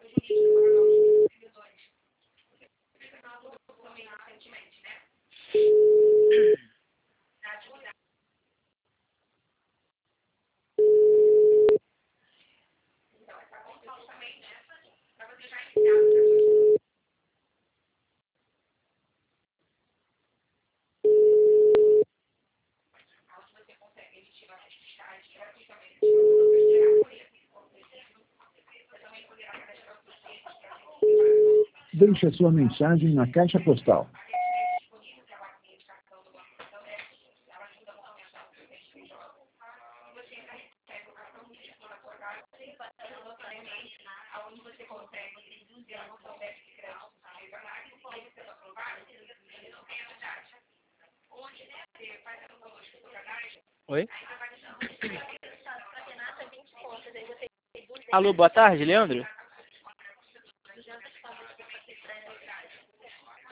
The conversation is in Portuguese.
Deixe a sua mensagem na caixa postal. Oi? Alô, boa tarde, Leandro?